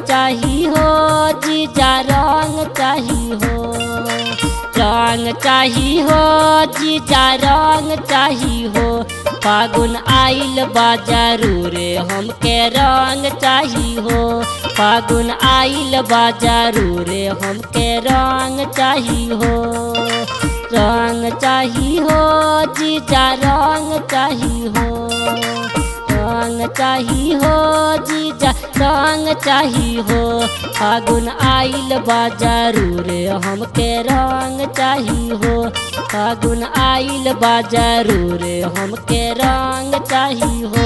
चाही हो जीजा रंग चाही हो, रंग चाही हो जीजा रंग चाही हो। फागुन आइल बा जरूर हमके रंग चाही हो, फागुन आइल बा जरूर हमके रंग चाही हो। रंग चाही हो जीजा रंग चाही हो, रंग चाही हो जीजा रंग चाही हो। फागुन आइल बा जरूर हमके रंग चाही हो, फागुन आइल बा जरूर हमके रंग चाही हो।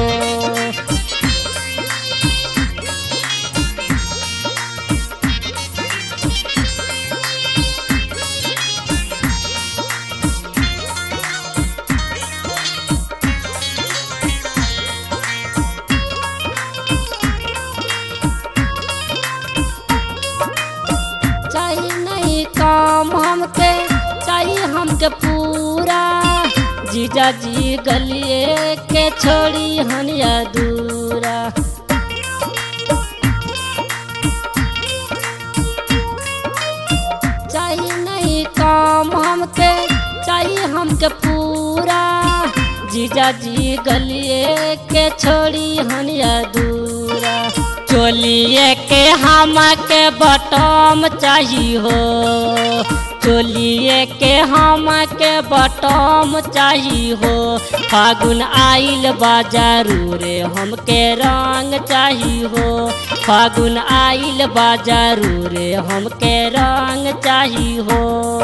काम हमके चाहिए हमके पूरा, जीजा जी गलिए के छोड़ी हनिया दूरा। चाहिए नहीं काम हमके चाहिए हमके पूरा, जीजा जी गलिए के छोड़ी हनिया दूरा। चोलिए के हमके बटम चाही हो, चोलिए के हमके बटम चाही हो। फागुन आइल बा जरूर हमके रंग चाही हो, फागुन आइल बा जरूर हमके रंग चाही हो।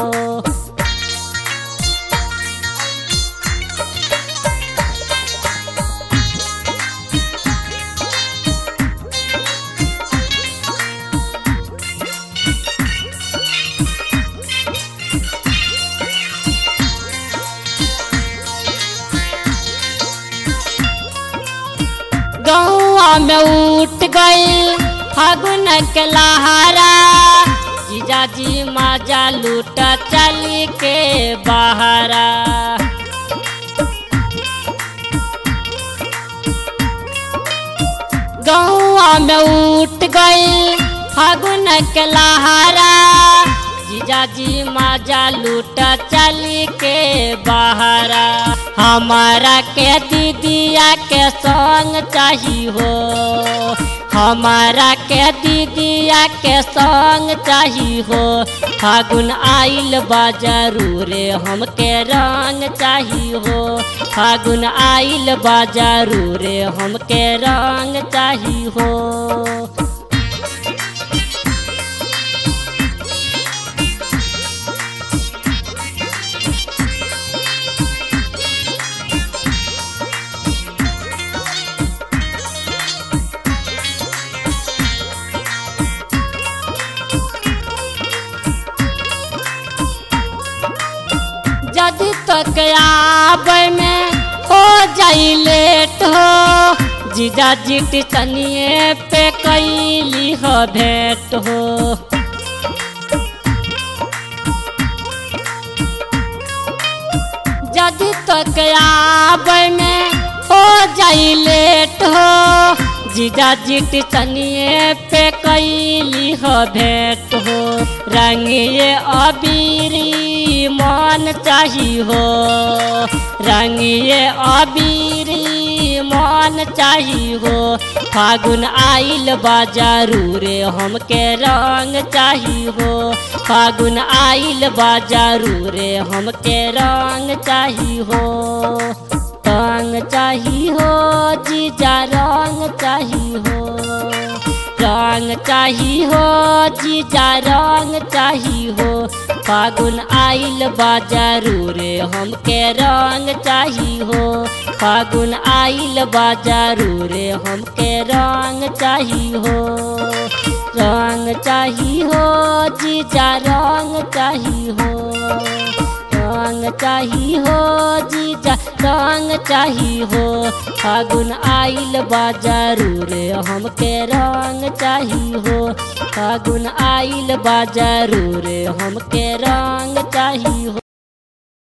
गौआ में उठ गई फागुन के लहरा, जीजा जी मजा लूटा चली के बहरा। गौआ में उठ गई फागुन के लहरा, जीजा जी मजा लूटा चली के बहरा। हमारा के दीदिया के संग चाही हो, हमारा के दीदिया के संग चाही हो। फागुन आइल बा जरूर हमके रंग चाही हो, फागुन आइल बा जरूर हमके रंग चाही हो। यदि तक आवे में हो जाई लेट हो, जीजा जी टिचनिए पे कैली हो भेंट हो। यदि तक आवे में हो जाई लेट हो, जीजा जी टिचनिए पे कैली हो भेंट हो। रंगिए अबीरी मन चाही हो, रंगिए अबीरी मन चाही हो। फागुन आइल बा जरूर हमके रंग चाही हो, फागुन आइल बा जरूर हमके रंग चाही हो। रंग चाही हो जीजा रंग चाही हो, रंग चाही हो जीजा रंग चाही हो। फागुन आइल बा जरूर हमके रंग चाही हो, फागुन आइल बा जरूर हमके रंग चाही हो। रंग चाही हो जीजा रंग चाही हो, रंग चाही हो जीजा रंग चाही हो। फागुन आइल बा जरूर हमके रंग चाही हो, फागुन आइल बा जरूर हमके रंग चाही हो।